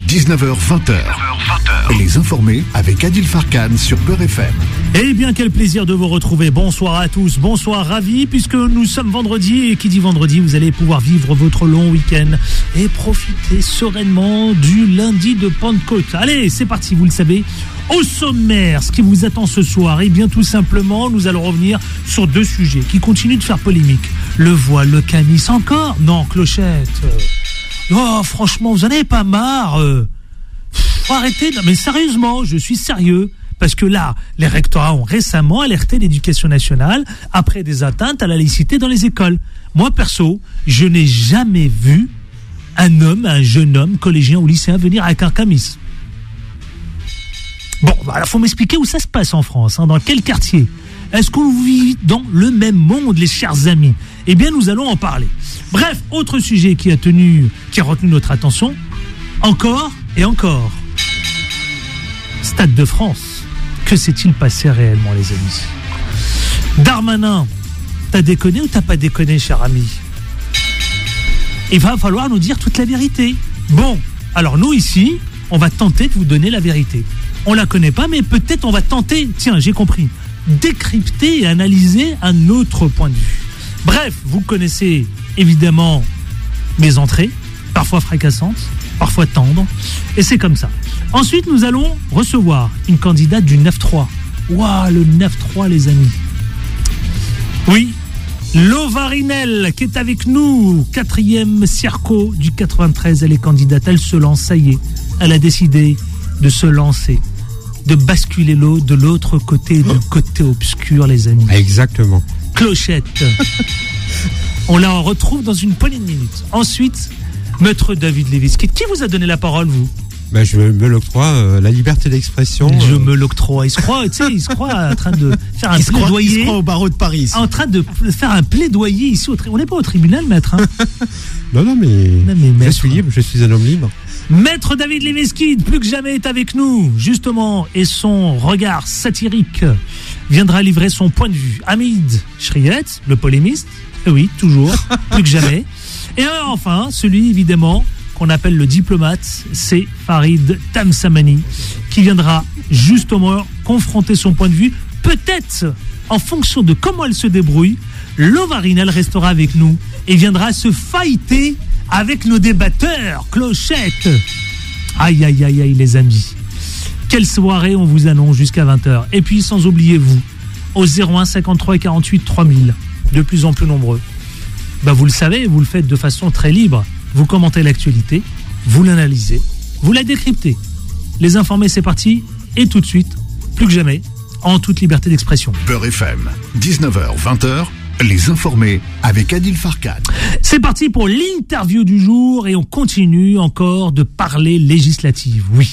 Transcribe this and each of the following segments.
19h-20h. Les informés avec Adil Farkan sur Beurre FM. Eh bien, quel plaisir de vous retrouver. Bonsoir à tous, bonsoir, ravi, puisque nous sommes vendredi, et qui dit vendredi, vous allez pouvoir vivre votre long week-end et profiter sereinement du lundi de Pentecôte. Allez, c'est parti, vous le savez. Au sommaire, ce qui vous attend ce soir, eh bien tout simplement, nous allons revenir sur deux sujets qui continuent de faire polémique. Le voile, le camis, encore ? Non, clochette. Oh, franchement, vous en avez pas marre. Faut arrêter. Non, mais sérieusement, je suis sérieux. Parce que là, les rectorats ont récemment alerté l'Éducation nationale après des atteintes à la laïcité dans les écoles. Moi, perso, je n'ai jamais vu un jeune homme, collégien ou lycéen, venir avec un camis. Bon, alors faut m'expliquer où ça se passe en France, dans quel quartier. Est-ce qu'on vit dans le même monde, les chers amis ? Eh bien, nous allons en parler. Bref, autre sujet qui a retenu notre attention, encore et encore. Stade de France, que s'est-il passé réellement, les amis ? Darmanin, t'as déconné ou t'as pas déconné, cher ami ? Il va falloir nous dire toute la vérité. Bon, alors nous ici, on va tenter de vous donner la vérité. On la connaît pas, mais peut-être on va tenter, tiens, j'ai compris, décrypter et analyser un autre point de vue. Bref, vous connaissez évidemment mes entrées, parfois fracassantes, parfois tendres, et c'est comme ça. Ensuite, nous allons recevoir une candidate du 9-3. Waouh, le 9-3, les amis. Oui, Lovarinel, qui est avec nous, 4e Circo du 93, elle est candidate, elle se lance, ça y est, elle a décidé de se lancer, de basculer l'eau de l'autre côté, du côté obscur, les amis. Exactement. Clochette. On la retrouve dans une poignée de minutes. Ensuite, Maître David Léviski. Qui vous a donné la parole, vous ? Ben, je me l'octroie, la liberté d'expression. Je me l'octroie. Il se croit en train de faire un plaidoyer. Il se croit au barreau de Paris. En train de faire un plaidoyer ici. On n'est pas au tribunal, maître. Non, mais maître, je suis libre, je suis un homme libre. Maître David Léviski, plus que jamais, est avec nous, justement, et son regard satirique viendra livrer son point de vue. Hamid Chriet, le polémiste, oui, toujours, plus que jamais. Et enfin, celui, évidemment, qu'on appelle le diplomate, c'est Farid Tamsamani, qui viendra justement confronter son point de vue. Peut-être, en fonction de comment elle se débrouille, Lovarinel restera avec nous et viendra se fighter avec nos débatteurs. Clochette. Aïe, aïe, aïe, aïe, les amis. Quelle soirée on vous annonce jusqu'à 20h. Et puis, sans oublier vous, au 01 53 et 48 3000, de plus en plus nombreux. Vous le savez, vous le faites de façon très libre. Vous commentez l'actualité, vous l'analysez, vous la décryptez. Les informés, c'est parti. Et tout de suite, plus que jamais, en toute liberté d'expression. Beurre FM, 19h-20h. Les informés avec Adil Farkan. C'est parti pour l'interview du jour et on continue encore de parler législative, oui.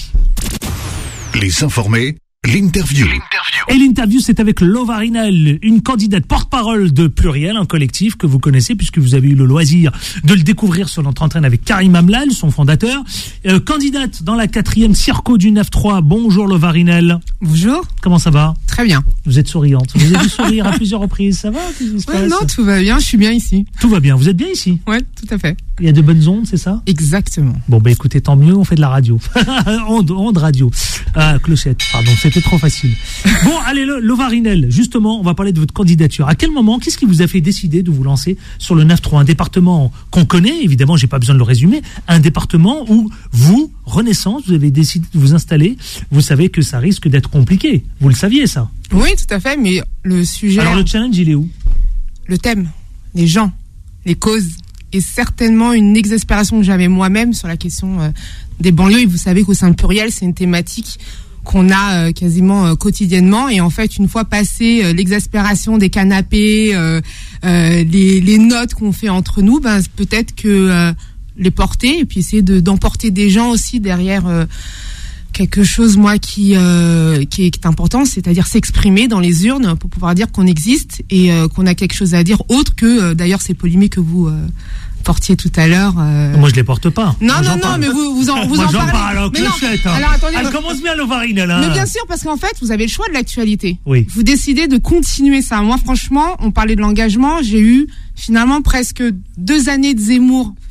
Les informés, l'interview. Et l'interview, c'est avec Lovarinel, une candidate porte-parole de Pluriel, un collectif que vous connaissez puisque vous avez eu le loisir de le découvrir sur notre antenne avec Karim Amlal, son fondateur. Candidate dans la 4e Circo du 9-3. Bonjour Lovarinel. Bonjour. Comment ça va ? Très bien. Vous êtes souriante. Vous avez vu sourire à plusieurs reprises. Ça va ? Non, tout va bien. Je suis bien ici. Tout va bien. Vous êtes bien ici ? Ouais, tout à fait. Il y a de bonnes ondes, c'est ça ? Exactement. Bon, écoutez, tant mieux, on fait de la radio. onde radio. Clochette, pardon, c'était trop facile. Bon, allez, Lovarinel, justement, on va parler de votre candidature. À quel moment, qu'est-ce qui vous a fait décider de vous lancer sur le 9-3 ? Un département qu'on connaît, évidemment, j'ai pas besoin de le résumer, un département où vous, Renaissance, vous avez décidé de vous installer, vous savez que ça risque d'être compliqué. Vous le saviez, ça ? Oui, tout à fait, mais le sujet... Alors, le challenge, il est où ? Le thème, les gens, les causes, et certainement une exaspération que j'avais moi-même sur la question des banlieues. Et vous savez qu'au sein de Pluriel, c'est une thématique qu'on a quasiment quotidiennement. Et en fait, une fois passé l'exaspération des canapés, les notes qu'on fait entre nous, peut-être que les porter et puis essayer d'emporter des gens aussi derrière quelque chose, moi, qui est important, c'est-à-dire s'exprimer dans les urnes pour pouvoir dire qu'on existe et qu'on a quelque chose à dire autre que, d'ailleurs, ces polémiques que vous portiez tout à l'heure. Moi, je les porte pas. Non, mais vous en moi, j'en parlez. parle, alors, Clochette. Alors, attendez. Elle commence bien, Lovarinel. Mais bien sûr, parce qu'en fait, vous avez le choix de l'actualité. Oui. Vous décidez de continuer ça. Moi, franchement, on parlait de l'engagement. J'ai eu, finalement, presque 2 années de Zemmour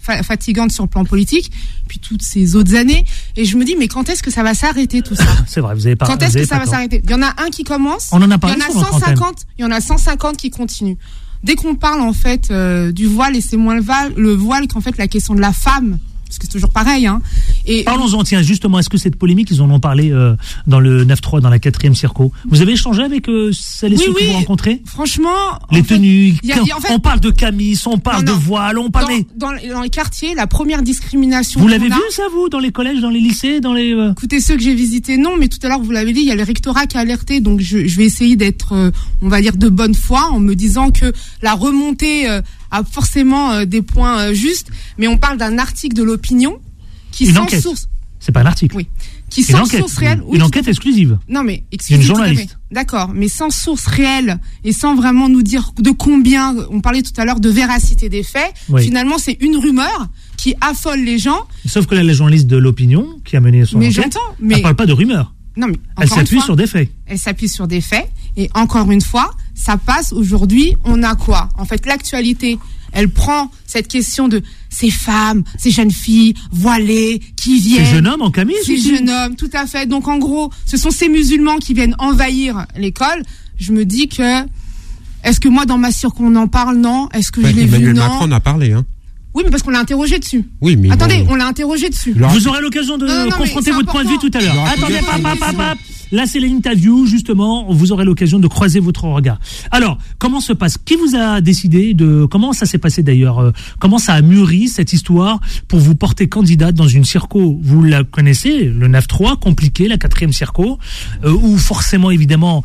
fatigante sur le plan politique, puis toutes ces autres années. Et je me dis, mais quand est-ce que ça va s'arrêter tout ça? C'est vrai, vous avez pas. Quand est-ce que ça va s'arrêter? Il y en a un qui commence. On en a parlé. Il y en a 150 qui continuent. Dès qu'on parle en fait du voile, et c'est moins le voile qu'en fait la question de la femme. Parce que c'est toujours pareil. Hein. Et parlons-en, tiens, justement, est-ce que cette polémique, ils en ont parlé dans le 9-3, dans la 4e Circo? Vous avez échangé avec celles et ceux que vous rencontrez? Franchement. Les tenues, on parle de camis, on parle de voile, on parle dans les quartiers, la première discrimination. Vous l'avez vu, ça, vous, dans les collèges, dans les lycées, dans les... Écoutez, ceux que j'ai visités, non, mais tout à l'heure, vous l'avez dit, il y a le rectorat qui a alerté, donc je vais essayer d'être, on va dire, de bonne foi, en me disant que la remontée a forcément des points justes, mais on parle d'un article de l'Opinion qui sans source. C'est pas un article. Oui. Qui sans source réelle. Une enquête exclusive. Non mais exclusive. Une journaliste. D'accord, mais sans source réelle et sans vraiment nous dire de combien. On parlait tout à l'heure de véracité des faits. Oui. Finalement, c'est une rumeur qui affole les gens. Sauf que là, la journaliste de l'Opinion qui a mené son enquête, elle parle pas de rumeur. Non mais elle s'appuie sur des faits. Elle s'appuie sur des faits et encore une fois, ça passe. Aujourd'hui, on a quoi? En fait, l'actualité. Elle prend cette question de ces femmes, ces jeunes filles voilées qui viennent. Ces jeunes hommes en camis. Ces jeunes hommes, tout à fait. Donc en gros, ce sont ces musulmans qui viennent envahir l'école. Je me dis que, est-ce que moi dans ma circo on en parle? Non. Est-ce que je l'ai vu? Non. Macron en a parlé, hein. Oui, mais parce qu'on l'a interrogé dessus. Oui, mais attendez, on l'a interrogé dessus. Vous aurez l'occasion de confronter votre point de vue tout à l'heure. Attendez, papa. Là, c'est l'interview, justement. Vous aurez l'occasion de croiser votre regard. Alors, comment se passe? Qui vous a décidé de... Comment ça s'est passé d'ailleurs? Comment ça a mûri cette histoire pour vous porter candidate dans une circo? Vous la connaissez, le 9-3, compliqué, la 4e circo, où forcément, évidemment...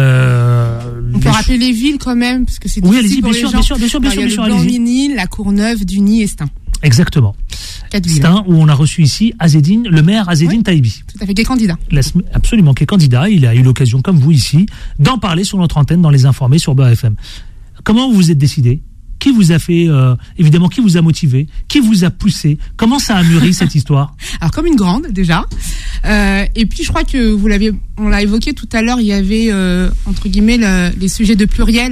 on peut rappeler les villes quand même, parce que c'est difficile. Oui, allez-y, bien sûr. Il y a le Blanc-Ménil, la Courneuve, Duny et Stains. Exactement. Stains, où on a reçu ici le maire Azzedine Taïbi. Tout à fait, qui est candidat. Absolument, qui est candidat. Il a eu l'occasion, comme vous ici, d'en parler sur notre antenne, dans Les Informés, sur Beurre FM. Comment vous vous êtes décidé? Qui vous a fait, évidemment, qui vous a motivé? Qui vous a poussé? Comment ça a mûri cette histoire? Alors, comme une grande, déjà. Et puis, je crois que on l'a évoqué tout à l'heure, il y avait, entre guillemets, les sujets de pluriel.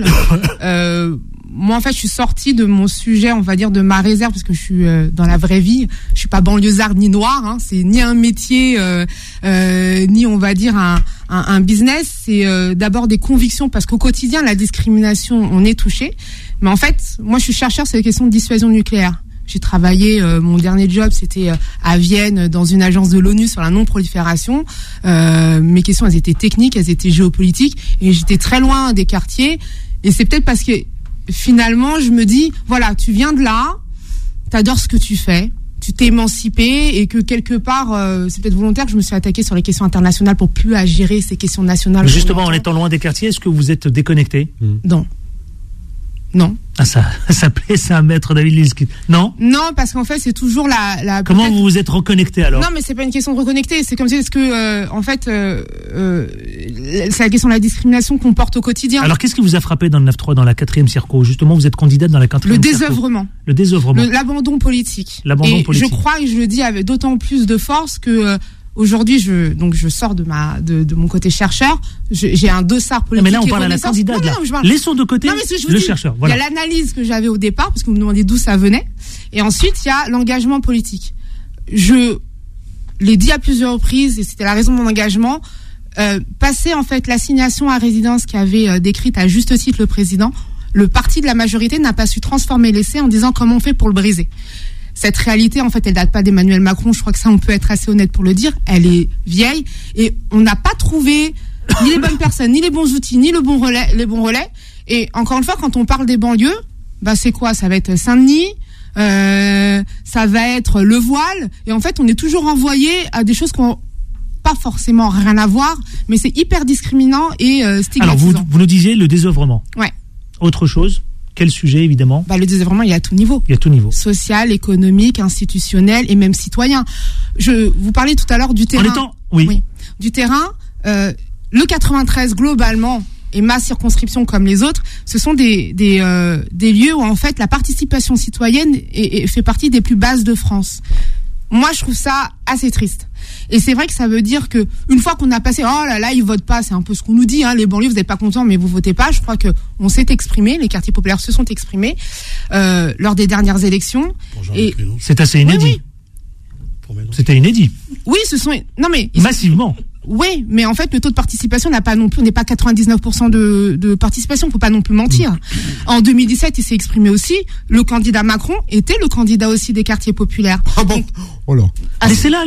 Moi, en fait, je suis sortie de mon sujet, on va dire, de ma réserve, parce que je suis dans la vraie vie. Je suis pas banlieusarde ni noire. Hein, c'est ni un métier, ni, on va dire, un business. C'est d'abord des convictions, parce qu'au quotidien, la discrimination, on est touché. Mais en fait, moi, je suis chercheur sur les questions de dissuasion nucléaire. J'ai travaillé, mon dernier job, c'était à Vienne, dans une agence de l'ONU sur la non-prolifération. Mes questions, elles étaient techniques, elles étaient géopolitiques, et j'étais très loin des quartiers. Et c'est peut-être parce que finalement, je me dis, voilà, tu viens de là, t'adores ce que tu fais, tu t'es émancipé, et que quelque part, c'est peut-être volontaire que je me suis attaquée sur les questions internationales pour plus à gérer ces questions nationales. Mais justement, en étant loin des quartiers, est-ce que vous êtes déconnecté? Non. Ah, ça plaît, ça, maître David Lilski. Non, parce qu'en fait, c'est toujours la Comment vous vous êtes reconnecté alors? Non, mais c'est pas une question de reconnecter. C'est comme si, est-ce que, en fait, c'est la question de la discrimination qu'on porte au quotidien. Alors, qu'est-ce qui vous a frappé dans le 9-3, dans la 4e circo? Justement, vous êtes candidate dans la 4e circo. Le désœuvrement. L'abandon politique. Politique. Je crois, et je le dis avec d'autant plus de force que, aujourd'hui, je sors de mon côté chercheur. J'ai un dossard politique. Mais là, on parle à la candidate. Laissons de côté le chercheur. Voilà. Il y a l'analyse que j'avais au départ, parce que vous me demandez d'où ça venait. Et ensuite, il y a l'engagement politique. Je l'ai dit à plusieurs reprises, et c'était la raison de mon engagement. Passer, en fait, l'assignation à résidence qu'avait décrite à juste titre le président, le parti de la majorité n'a pas su transformer l'essai en disant comment on fait pour le briser. Cette réalité, en fait, elle date pas d'Emmanuel Macron. Je crois que ça, on peut être assez honnête pour le dire. Elle est vieille, et on n'a pas trouvé ni les bonnes personnes, ni les bons outils, ni les bons relais. Et encore une fois, quand on parle des banlieues, c'est quoi? Ça va être Saint-Denis, ça va être le voile. Et en fait, on est toujours envoyé à des choses qui n'ont pas forcément rien à voir, mais c'est hyper discriminant et stigmatisant. Alors, vous nous disiez le désœuvrement. Ouais. Autre chose? Quel sujet, évidemment? Le désœuvrement, il y a à tout niveau. Il y a tout niveau. Social, économique, institutionnel et même citoyen. Vous parlez tout à l'heure du terrain. Oui. Du terrain, le 93, globalement, et ma circonscription comme les autres, ce sont des lieux où, en fait, la participation citoyenne fait partie des plus basses de France. Moi, je trouve ça assez triste. Et c'est vrai que ça veut dire que une fois qu'on a passé, oh là là, ils votent pas, c'est un peu ce qu'on nous dit, hein, les banlieues, vous n'êtes pas contents, mais vous votez pas. Je crois que on s'est exprimé, les quartiers populaires se sont exprimés lors des dernières élections. Et c'est assez inédit. Oui. C'était inédit. Oui, non mais massivement. Oui, mais en fait, le taux de participation n'a pas non plus, on n'est pas 99% de participation, faut pas non plus mentir. En 2017, il s'est exprimé aussi, le candidat Macron était le candidat aussi des quartiers populaires. Ah bon? Oh là. Laissez-la.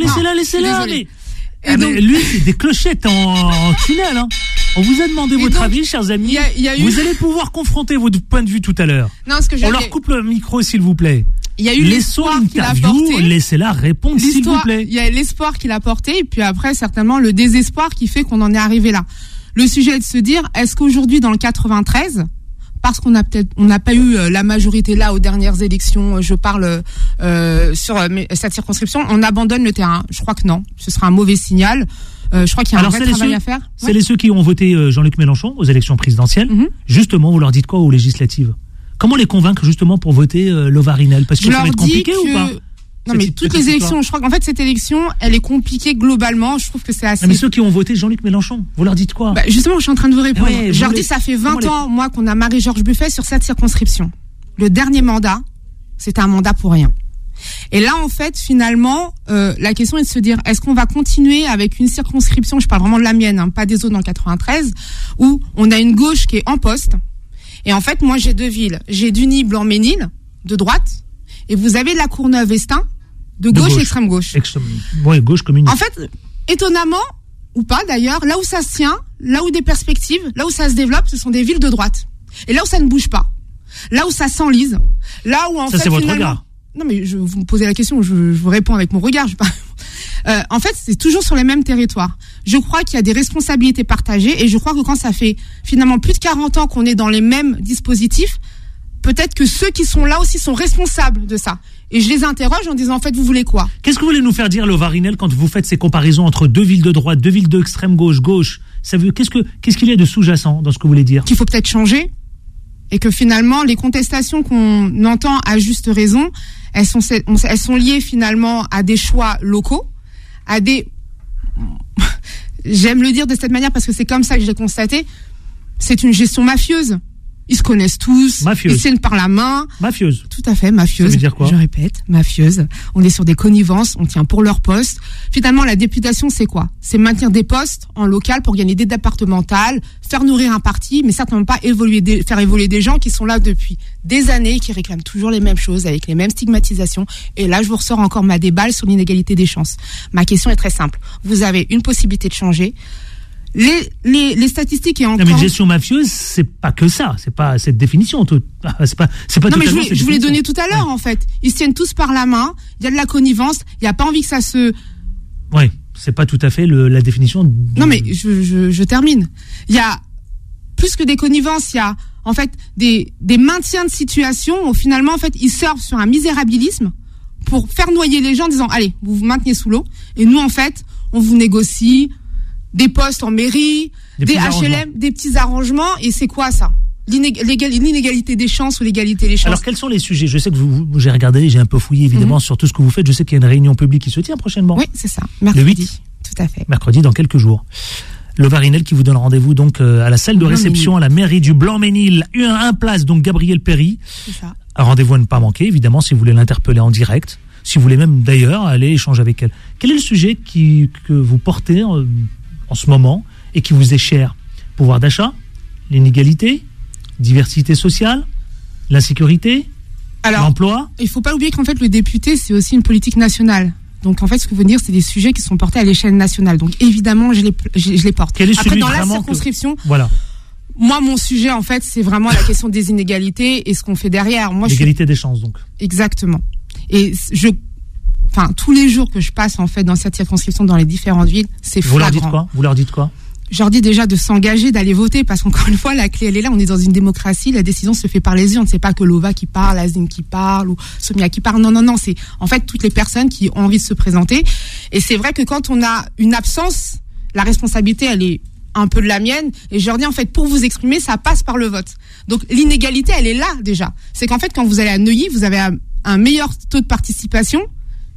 Mais lui, c'est des clochettes en tunnel, hein. On vous a demandé votre avis, chers amis. Vous allez pouvoir confronter votre point de vue tout à l'heure. On leur coupe le micro, s'il vous plaît. Il y a eu l'espoir qu'il a porté. Laissez-la répondre, s'il vous plaît. Il y a l'espoir qu'il a porté, et puis après, certainement, le désespoir qui fait qu'on en est arrivé là. Le sujet est de se dire, est-ce qu'aujourd'hui, dans le 93, parce qu'on n'a pas eu la majorité là aux dernières élections, je parle sur cette circonscription, on abandonne le terrain? Je crois que non. Ce sera un mauvais signal. Je crois qu'il y a un vrai travail à faire. C'est ceux qui ont voté Jean-Luc Mélenchon aux élections présidentielles. Justement, vous leur dites quoi aux législatives? Comment les convaincre justement pour voter Lovarinel? Parce que ça va être compliqué ou pas? Non, mais toutes les élections, je crois qu'en fait, cette élection, elle est compliquée globalement. Je trouve que c'est assez. Mais ceux qui ont voté Jean-Luc Mélenchon, vous leur dites quoi? Justement, je suis en train de vous répondre. Je leur dis, ça fait 20 ans, moi, qu'on a Marie-Georges Buffet sur cette circonscription. Le dernier mandat, c'était un mandat pour rien. Et là, en fait, finalement, la question est de se dire, est-ce qu'on va continuer avec une circonscription, je parle vraiment de la mienne, hein, pas des autres dans le 93, où on a une gauche qui est en poste. Et en fait, moi, j'ai deux villes. J'ai Duny, Blanc-Ménil, de droite, et vous avez la Courneuve-Estin, de gauche, extrême gauche. Oui, gauche communiste. En fait, étonnamment, ou pas d'ailleurs, là où ça se tient, là où des perspectives, là où ça se développe, ce sont des villes de droite. Et là où ça ne bouge pas, là où ça s'enlise, là où en fait, c'est votre regard. Non, mais vous me posez la question, je vous réponds avec mon regard. En fait, c'est toujours sur les mêmes territoires. Je crois qu'il y a des responsabilités partagées, et je crois que quand ça fait finalement plus de 40 ans qu'on est dans les mêmes dispositifs, peut-être que ceux qui sont là aussi sont responsables de ça. Et je les interroge en disant, en fait, vous voulez quoi? Qu'est-ce que vous voulez nous faire dire, Lovarinel, quand vous faites ces comparaisons entre deux villes de droite, deux villes d'extrême gauche? Ça veut, qu'est-ce qu'il y a de sous-jacent dans ce que vous voulez dire? Qu'il faut peut-être changer, et que finalement, les contestations qu'on entend à juste raison, elles sont liées finalement à des choix locaux, à des... J'aime le dire de cette manière parce que c'est comme ça que j'ai constaté. C'est une gestion mafieuse. Ils se connaissent tous. Mafieuse. Ils tiennent par la main. Mafieuse. Tout à fait, mafieuse. Ça veut dire quoi? Je répète, mafieuse. On est sur des connivences, on tient pour leur poste. Finalement, la députation, c'est quoi? C'est maintenir des postes en local pour gagner des départementales, faire nourrir un parti, mais certainement pas faire évoluer des gens qui sont là depuis des années, qui réclament toujours les mêmes choses, avec les mêmes stigmatisations. Et là, je vous ressors encore ma déballe sur l'inégalité des chances. Ma question est très simple. Vous avez une possibilité de changer. Les statistiques et encore. Non, mais une gestion mafieuse, c'est pas que ça. C'est pas cette définition. C'est pas. Non, mais je vous l'ai donné tout à l'heure, en fait. Ils se tiennent tous par la main. Il y a de la connivence. Il n'y a pas envie que ça se. Oui, c'est pas tout à fait la définition. Non, mais je termine. Il y a plus que des connivences. Il y a, en fait, des maintiens de situation où finalement, en fait, ils surfent sur un misérabilisme pour faire noyer les gens en disant, allez, vous vous maintenez sous l'eau. Et nous, en fait, on vous négocie des postes en mairie, des HLM, des petits arrangements. Et c'est quoi ça? L'inégalité des chances ou l'égalité des chances. Alors quels sont les sujets? Je sais que j'ai regardé, j'ai un peu fouillé évidemment sur tout ce que vous faites. Je sais qu'il y a une réunion publique qui se tient prochainement. Oui, c'est ça. Mercredi. Le 8. Tout à fait. Mercredi dans quelques jours. Lovarinel qui vous donne rendez-vous donc à la salle de réception à la mairie du Blanc-Ménil, 1 place donc Gabriel Péry. C'est ça. Un rendez-vous à ne pas manquer évidemment si vous voulez l'interpeller en direct, si vous voulez même d'ailleurs aller échanger avec elle. Quel est le sujet que vous portez en ce moment et qui vous est cher? Pouvoir d'achat, l'inégalité, diversité sociale, l'insécurité, l'emploi. Il ne faut pas oublier qu'en fait le député c'est aussi une politique nationale. Donc en fait ce que vous dire c'est des sujets qui sont portés à l'échelle nationale. Donc évidemment je les porte. Quel est Après dans la vraiment circonscription, voilà. Moi mon sujet en fait c'est vraiment la question des inégalités et ce qu'on fait derrière. Moi l'égalité des chances donc. Exactement. Et tous les jours que je passe en fait dans cette circonscription dans les différentes villes, c'est flagrant. Vous leur dites quoi? Je leur dis déjà de s'engager, d'aller voter, parce qu'encore une fois, la clé, elle est là. On est dans une démocratie, la décision se fait par les urnes. C'est pas que Lova qui parle, Azine qui parle, ou Somia qui parle. Non. C'est, en fait, toutes les personnes qui ont envie de se présenter. Et c'est vrai que quand on a une absence, la responsabilité, elle est un peu de la mienne. Et je leur dis, en fait, pour vous exprimer, ça passe par le vote. Donc, l'inégalité, elle est là, déjà. C'est qu'en fait, quand vous allez à Neuilly, vous avez un meilleur taux de participation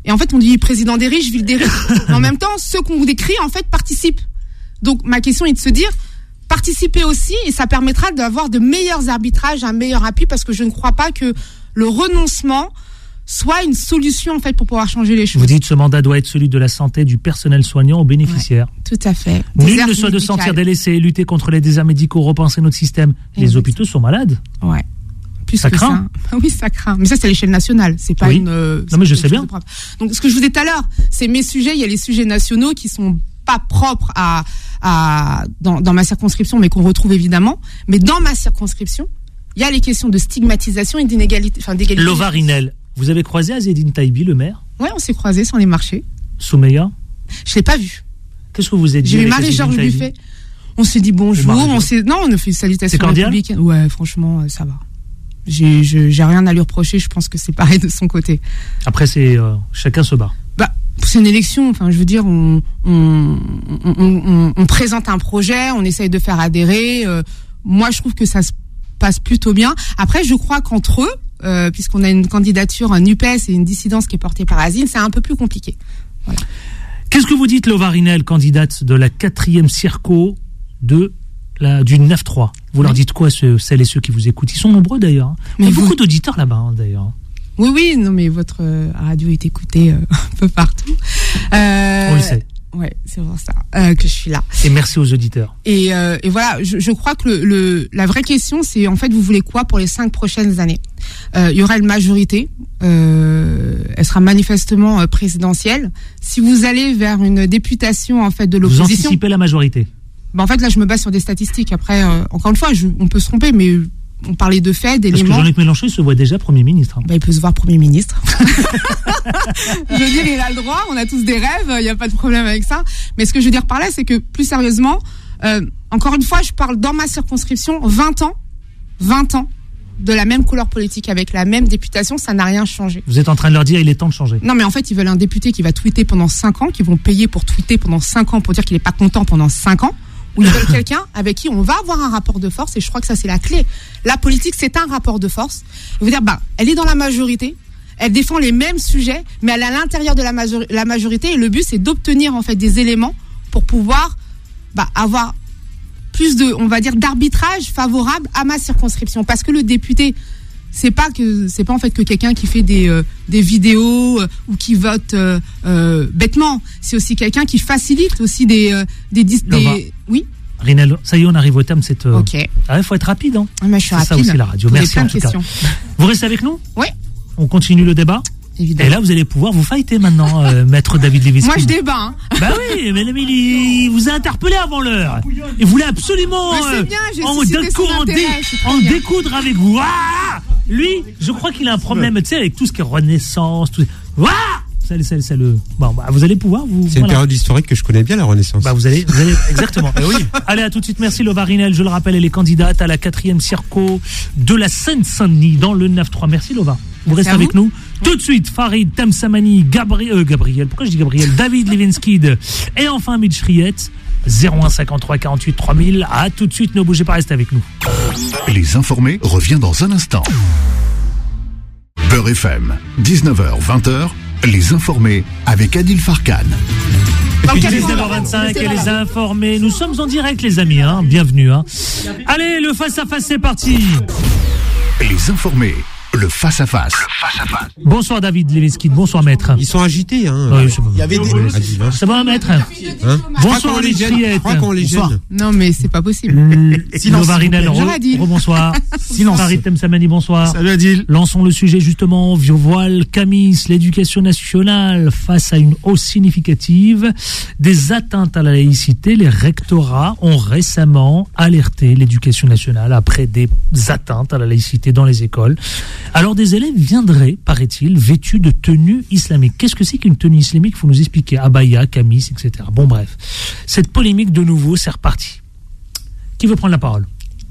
Et en fait, on dit président des riches, ville des riches. Mais en même temps, ceux qu'on vous décrit, en fait, participent. Donc, ma question est de se dire, participez aussi, et ça permettra d'avoir de meilleurs arbitrages, un meilleur appui, parce que je ne crois pas que le renoncement soit une solution, en fait, pour pouvoir changer les choses. Vous dites, ce mandat doit être celui de la santé du personnel soignant aux bénéficiaires. Ouais, tout à fait. Nul ne soit de sentir délaissé, lutter contre les déserts médicaux, repenser notre système. Les hôpitaux sont malades. Ouais. Plus ça que craint. Ça. Oui, ça craint. Mais ça, c'est à l'échelle nationale. C'est pas une. Non, mais je sais bien. Donc, ce que je vous disais tout à l'heure, c'est mes sujets. Il y a les sujets nationaux qui sont pas propres dans ma circonscription, mais qu'on retrouve évidemment. Mais dans ma circonscription, il y a les questions de stigmatisation et d'inégalité. Enfin, d'égalité. Lovarinel, vous avez croisé Azzedine Taïbi, le maire? Ouais, on s'est croisés sur les marchés. Soumeya? Je l'ai pas vu. Qu'est-ce que vous êtes dit? J'ai vu Marie-Georges Buffet. On s'est dit bonjour. On a fait une salutation républicaine. Ouais, franchement, ça va. J'ai rien à lui reprocher. Je pense que c'est pareil de son côté. Après, c'est chacun se bat. Bah, c'est une élection. Enfin, je veux dire, on présente un projet, on essaye de faire adhérer. Moi, je trouve que ça se passe plutôt bien. Après, je crois qu'entre eux, puisqu'on a une candidature, un UPS et une dissidence qui est portée par Azine, c'est un peu plus compliqué. Voilà. Qu'est-ce que vous dites, Lovarinel, candidate de la 4e circo du 9-3? Vous leur dites quoi, celles et ceux qui vous écoutent? Ils sont nombreux d'ailleurs. Il y a beaucoup d'auditeurs là-bas, d'ailleurs. Oui, non, mais votre radio est écoutée un peu partout. On le sait. Ouais, c'est pour ça que je suis là. Et merci aux auditeurs. Et voilà, je crois que la vraie question, c'est en fait, vous voulez quoi pour les 5 prochaines années? Il y aura une majorité, elle sera manifestement présidentielle. Si vous allez vers une députation en fait de l'opposition, vous anticipez la majorité? Ben, en fait, là, je me base sur des statistiques. Après, encore une fois, on peut se tromper, mais on parlait de faits, d'éléments. Parce que Jean-Luc Mélenchon, il se voit déjà Premier ministre. Ben, il peut se voir Premier ministre. Je veux dire, il a le droit, on a tous des rêves, il n'y a pas de problème avec ça. Mais ce que je veux dire par là, c'est que, plus sérieusement, encore une fois, je parle dans ma circonscription, 20 ans, de la même couleur politique, avec la même députation, ça n'a rien changé. Vous êtes en train de leur dire, il est temps de changer. Non, mais en fait, ils veulent un député qui va tweeter pendant 5 ans, qui vont payer pour tweeter pendant 5 ans, pour dire qu'il n'est pas content pendant 5 ans. Ou ils veulent quelqu'un avec qui on va avoir un rapport de force, et je crois que ça, c'est la clé. La politique, c'est un rapport de force. Je veux dire, elle est dans la majorité, elle défend les mêmes sujets, mais elle est à l'intérieur de la majorité, et le but, c'est d'obtenir, en fait, des éléments pour pouvoir, avoir plus on va dire, d'arbitrage favorable à ma circonscription. Parce que le député, c'est pas en fait que quelqu'un qui fait des vidéos ou qui vote bêtement. C'est aussi quelqu'un qui facilite aussi oui. Rinel, ça y est, on arrive au terme de cette. Ok. Il faut être rapide, hein. Mais je suis rapide. C'est ça aussi la radio. Merci en tout cas. Vous restez avec nous? Oui. On continue le débat. Évidemment. Et là, vous allez pouvoir vous fighter maintenant, maître David Lévesque. Moi, je débat. Hein. Bah oui, mais il vous a interpellé avant l'heure. Il voulait absolument en découdre avec vous. Ah, lui, je crois qu'il a un problème, tu sais, avec tout ce qui est Renaissance. Bon, vous allez pouvoir C'est une période historique que je connais bien, la Renaissance. Vous allez exactement. Oui. Allez, à tout de suite. Merci Lovarinel. Je le rappelle, elle est candidate à la 4e circo de la Seine-Saint-Denis dans le 9-3. Merci Lova. Vous restez avec nous. Tout de suite, Farid Temsamani, Gabriel, pourquoi je dis Gabriel, David Levinskid et enfin Mitch Riet. 01 53 48 3000. À tout de suite, ne bougez pas, restez avec nous. Les informés revient dans un instant. Beurre FM, 19h-20h, les informés avec Adil Farkan. Depuis 19h25 et les informés. Nous sommes en direct, les amis. Bienvenue. Allez, le face-à-face, c'est parti. Les informés. Le face-à-face. Bonsoir David Levinskid, bonsoir maître. Ils sont agités, hein. Oui, il y avait des... Ça va maître, bonsoir les Triette. Non mais c'est pas possible. Lovarinel, rebonsoir. Silence. Farid Temsamani, bonsoir. Salut Adil. Lançons le sujet justement, voile, camis, l'éducation nationale face à une hausse significative des atteintes à la laïcité. Les rectorats ont récemment alerté l'éducation nationale après des atteintes à la laïcité dans les écoles. Alors des élèves viendraient, paraît-il, vêtus de tenues islamiques. Qu'est-ce que c'est qu'une tenue islamique? Il faut nous expliquer. Abaya, camis, etc. Bon bref, cette polémique de nouveau, c'est reparti. Qui veut prendre la parole?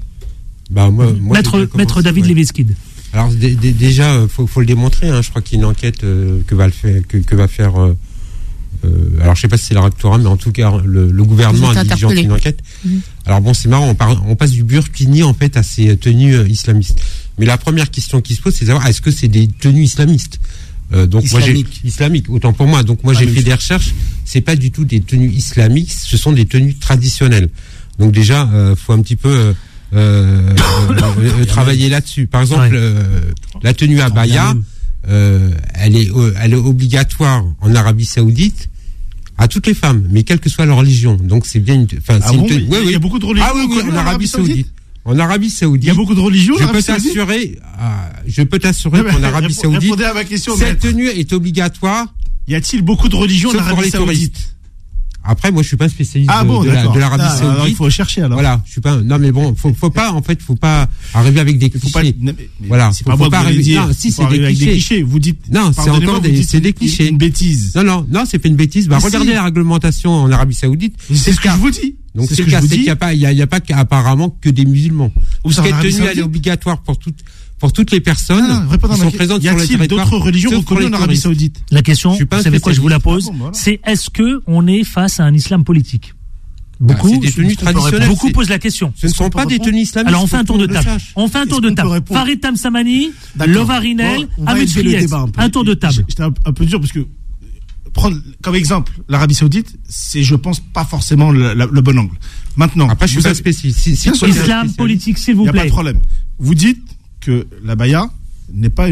Maître David Levinskid. Alors déjà, faut le démontrer. Je crois qu'il y a une enquête que va faire. Alors je sais pas si c'est le rectorat, mais en tout cas le gouvernement a diligenté une enquête. Alors bon, c'est marrant, on passe du burkini en fait à ces tenues islamistes. Mais la première question qui se pose, c'est de savoir est-ce que c'est des tenues islamistes. Donc islamique, autant pour moi. Donc moi j'ai fait des recherches. C'est pas du tout des tenues islamiques, ce sont des tenues traditionnelles. Donc déjà, faut un petit peu travailler là-dessus. Par exemple, la tenue abaya, elle est obligatoire en Arabie Saoudite à toutes les femmes, mais quelle que soit leur religion. Donc c'est bien. Il y a beaucoup de religions. Ah oui, en Arabie Saoudite. En Arabie Saoudite. Il y a beaucoup de religions. Je peux t'assurer qu'en Arabie Saoudite, cette tenue est obligatoire. Y a-t-il beaucoup de religions en Arabie Saoudite? Après, moi, je suis pas un spécialiste de l'Arabie Saoudite. Alors, il faut chercher, alors. Voilà, je suis pas, non, mais bon, faut pas arriver avec des clichés. Voilà. C'est pas moi que vous allez dire. Si, c'est des clichés. Vous dites. Non, c'est des clichés. Une bêtise. Non, c'est pas une bêtise. Regardez la réglementation en Arabie Saoudite. C'est ce que je vous dis. Donc, c'est le cas, c'est qu'il y a pas apparemment que des musulmans. Cette tenue, elle est obligatoire pour toutes les personnes qui sont présentes sur le territoire. Y a-t-il d'autres religions reconnues en Arabie Saoudite? La question, vous savez quoi, je vous la pose, c'est est-ce que on est face à un islam politique? Beaucoup, des tenues traditionnelles. Beaucoup posent la question. Ce ne sont pas des tenues islamiques. Alors on fait un tour de table. Farid Tamsamani, Lovarinel, Ahmed Friet. Un tour de table. J'étais un peu dur parce que prendre comme exemple l'Arabie Saoudite, c'est, je pense, pas forcément le bon angle. Maintenant, après, je suis pas spécifique. Islam politique, s'il vous plaît. Il n'y a pas de problème. Vous dites que la baya n'est pas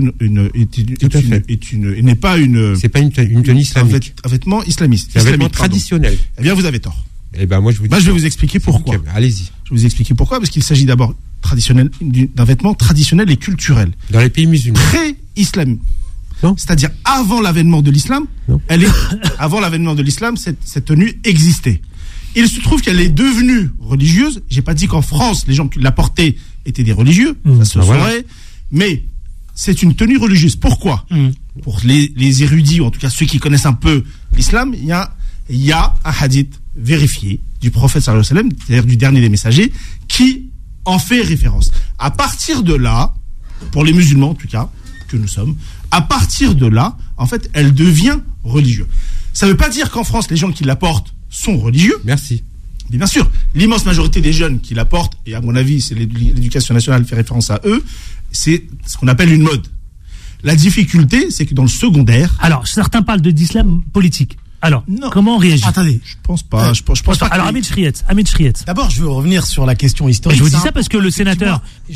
c'est pas une tenue islamique. Un vêtement islamiste. C'est un vêtement traditionnel. Eh bien, vous avez tort. Eh ben, moi, je vais vous expliquer pourquoi. Okay, allez-y. Je vais vous expliquer pourquoi, parce qu'il s'agit d'abord d'un vêtement traditionnel et culturel. Dans les pays musulmans. Pré-islamique. Non. C'est-à-dire avant l'avènement de l'islam, avant l'avènement de l'islam, cette tenue existait. Il se trouve qu'elle est devenue religieuse. J'ai pas dit qu'en France, les gens qui la portaient étaient des religieux, ça se saurait, mais c'est une tenue religieuse. Pourquoi? Pour les érudits, ou en tout cas ceux qui connaissent un peu l'islam, il y a un hadith vérifié du prophète sallallahu alayhi wa sallam, c'est-à-dire du dernier des messagers, qui en fait référence. À partir de là, pour les musulmans en tout cas, que nous sommes, à partir de là, en fait, elle devient religieuse. Ça ne veut pas dire qu'en France, les gens qui la portent sont religieux. Merci. Mais bien sûr, l'immense majorité des jeunes qui la portent, et à mon avis, c'est l'éducation nationale fait référence à eux, c'est ce qu'on appelle une mode. La difficulté, c'est que dans le secondaire... Alors, certains parlent d'islam politique. Alors, comment on réagit? Attendez. Je pense pas. Je pense pas. Alors, Ahmed Friet. D'abord, je veux revenir sur la question historique. Je vous dis ça parce que le sénateur...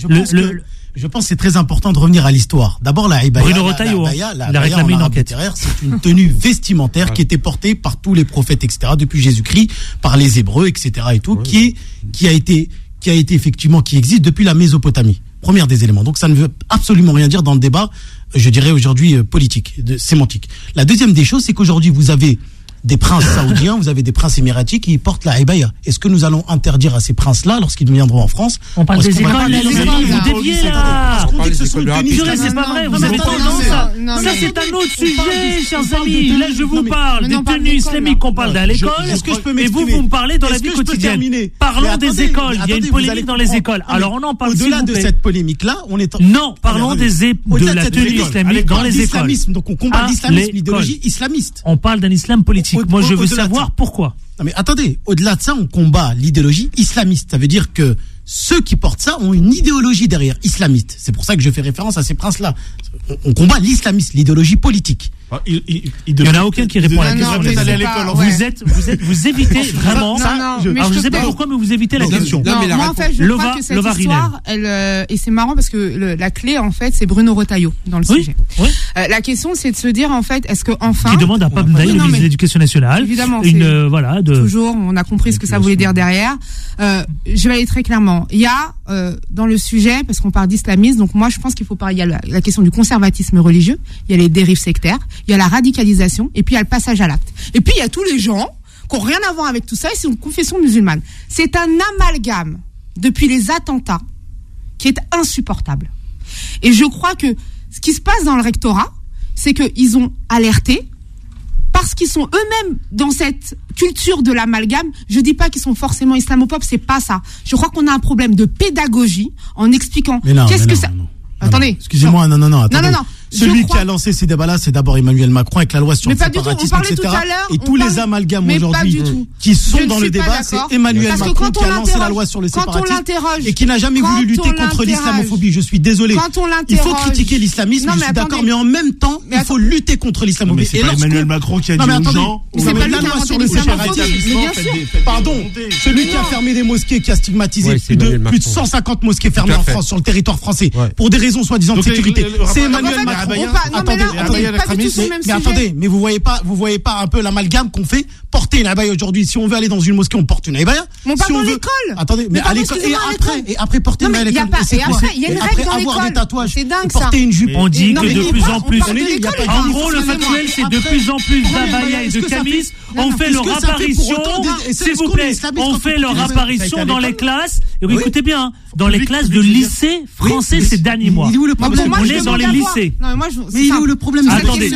Je pense que c'est très important de revenir à l'histoire. D'abord, la Ibaya, Bruno Retailleau, il a réclamé une enquête. C'est une tenue vestimentaire qui était portée par tous les prophètes, etc., depuis Jésus-Christ, par les Hébreux, etc., et tout, qui a été effectivement, qui existe depuis la Mésopotamie. Première des éléments. Donc, ça ne veut absolument rien dire dans le débat, je dirais aujourd'hui, politique, sémantique. La deuxième des choses, c'est qu'aujourd'hui, vous avez des princes saoudiens, vous avez des princes émiratis qui portent la Ibaya. Est-ce que nous allons interdire à ces princes-là, lorsqu'ils viendront en France? On parle des écoles, vous déviez là. C'est pas vrai, vous avez tendance à... Ça, c'est un autre sujet, chers amis. Là, je vous parle des tenues islamiques qu'on parle à l'école. Et vous me parlez dans la vie quotidienne. Parlons des écoles. Il y a une polémique dans les écoles. Alors, on en parle. Au-delà de cette polémique-là, on est... Non, parlons de la tenue islamique dans les écoles. Donc, on combat l'islamisme, l'idéologie islamiste. On parle d'un islam politique. Moi, je veux savoir pourquoi. Non, mais attendez, au-delà de ça, on combat l'idéologie islamiste. Ça veut dire que ceux qui portent ça ont une idéologie derrière, islamiste. C'est pour ça que je fais référence à ces princes-là. On combat l'islamisme, l'idéologie politique. Il n'y en a aucun qui répond à la question. Vous évitez vraiment. Alors, je ne sais pas pourquoi, mais vous évitez la question. Moi, en fait, je crois que cette histoire, et c'est marrant parce que la clé, en fait, c'est Bruno Retailleau dans le sujet. La question, c'est de se dire, en fait, est-ce que enfin. Qui demande à Pape Ndaye, le ministre de l'Éducation nationale. Évidemment. Toujours, on a compris ce que ça voulait dire derrière. Je vais aller très clairement. Il y a, dans le sujet, parce qu'on parle d'islamisme, donc moi, je pense qu'il faut parler, il y a la question du conservatisme religieux, il y a les dérives sectaires, il y a la radicalisation, et puis il y a le passage à l'acte. Et puis il y a tous les gens qui n'ont rien à voir avec tout ça, et c'est une confession musulmane. C'est un amalgame depuis les attentats qui est insupportable. Et je crois que ce qui se passe dans le rectorat, c'est qu'ils ont alerté, parce qu'ils sont eux-mêmes dans cette culture de l'amalgame. Je dis pas qu'ils sont forcément islamophobes, c'est pas ça. Je crois qu'on a un problème de pédagogie en expliquant qu'est-ce que ça... Attendez. Excusez-moi, non. Non. celui qui a lancé ces débats-là, c'est d'abord Emmanuel Macron avec la loi sur le séparatisme, etc. Et tous les amalgames aujourd'hui qui sont dans le débat, c'est Emmanuel Macron qui a lancé la loi sur le séparatisme et qui n'a jamais voulu lutter contre l'islamophobie. Je suis désolé. Il faut critiquer l'islamisme, je suis d'accord, mais en même temps, il faut lutter contre l'islamophobie. C'est pas Emmanuel Macron qui a dit aux gens, la loi sur le séparatisme. Pardon, celui qui a fermé des mosquées, qui a stigmatisé plus de 150 mosquées fermées en France, sur le territoire français, pour des raisons soi-disant de sécurité. C'est Emmanuel Macron. Attendez, mais vous voyez pas un peu l'amalgame qu'on fait? Porter une abaya aujourd'hui, si on veut aller dans une mosquée, on porte une abaya. Mais on parle dans l'école. Attendez, mais à l'école et après porter une abaya. Il y a une règle dans l'école. C'est dingue ça. Porter une jupe. On dit que de plus en plus. En gros, le factuel, c'est de plus en plus d'abaya et de camis ont fait leur apparition. S'il vous plaît, ont fait leur apparition dans les classes. Écoutez bien, dans les classes de lycée français ces derniers mois. Il est où le problème? On est dans les lycées. Mais il est où le problème? Attendez,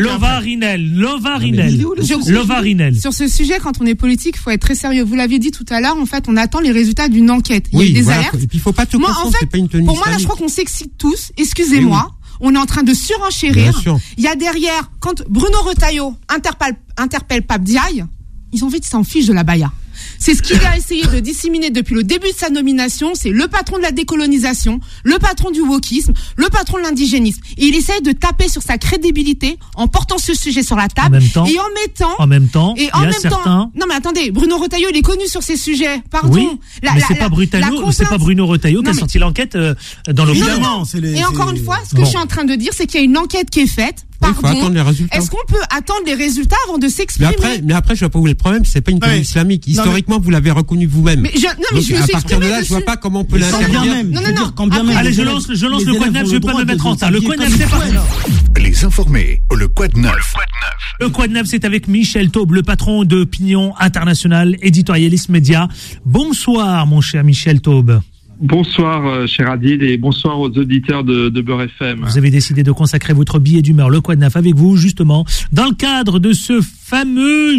Lovarinel. Sur ce sujet, quand on est politique, il faut être très sérieux. Vous l'aviez dit tout à l'heure, en fait, on attend les résultats d'une enquête. Il y a des alertes. Et puis il faut pas tout confondre, c'est pas une tenue. Pour moi, là, je crois qu'on s'excite tous. Excusez-moi. On est en train de surenchérir. Il y a derrière, quand Bruno Retailleau interpelle Pape Diaye, ils s'en fichent de la baya. C'est ce qu'il a essayé de disséminer depuis le début de sa nomination. C'est le patron de la décolonisation, le patron du wokisme, le patron de l'indigénisme. Et il essaye de taper sur sa crédibilité en portant ce sujet sur la table et en même temps, non mais attendez, Bruno Retailleau, il est connu sur ces sujets. Pardon. Oui, mais c'est pas Bruno Retailleau qui a sorti l'enquête dans le gouvernement. Et encore une fois, ce que je suis en train de dire, c'est qu'il y a une enquête qui est faite. Il faut attendre les résultats. Est-ce qu'on peut attendre les résultats avant de s'exprimer? Mais après, je vois pas où est le problème. C'est pas une tenue islamique. Historiquement, vous l'avez reconnu vous-même. À partir de là, je vois pas comment on peut l'interdire. Allez, je lance le Quad 9. Je vais pas me mettre en retard. Le Quad 9, c'est parti. Les informés. Le Quad 9. Le Quad 9, c'est avec Michel Taube, le patron de Pignon International, éditorialiste média. Bonsoir, mon cher Michel Taube. Bonsoir, cher Adil, et bonsoir aux auditeurs de Beurre FM. Vous avez décidé de consacrer votre billet d'humeur, le Quad 9, avec vous, justement, dans le cadre de ce fameux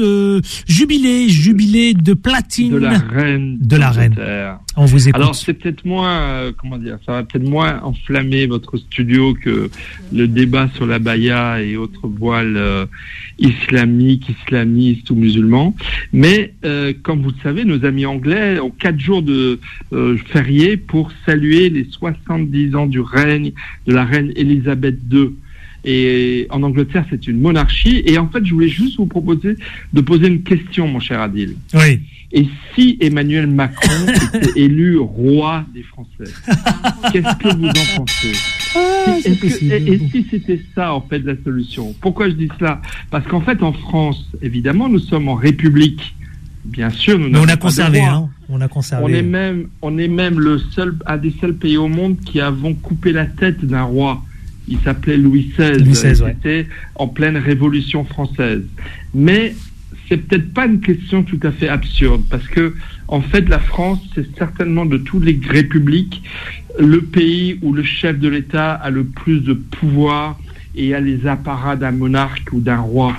jubilé de platine de la reine. On vous écoute. Alors, c'est peut-être moins, ça va peut-être moins enflammer votre studio que le débat sur la baya et autres voiles islamistes ou musulmans. Mais, comme vous le savez, nos amis anglais ont 4 jours de férié pour saluer les 70 ans du règne de la reine Elisabeth II. Et en Angleterre, c'est une monarchie. Et en fait, je voulais juste vous proposer de poser une question, mon cher Adil. Oui. Et si Emmanuel Macron était élu roi des Français, qu'est-ce que vous en pensez? Et si c'était ça, en fait, la solution? Pourquoi je dis cela? Parce qu'en fait, en France, évidemment, nous sommes en République. Bien sûr, on a conservé, On a conservé. On est même un des seuls pays au monde qui avons coupé la tête d'un roi. Il s'appelait Louis XVI. C'était en pleine Révolution française. Mais c'est peut-être pas une question tout à fait absurde, parce que en fait, la France, c'est certainement de toutes les républiques le pays où le chef de l'État a le plus de pouvoir et a les apparats d'un monarque ou d'un roi.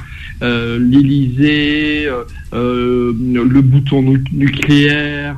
L'Élysée, le bouton nucléaire,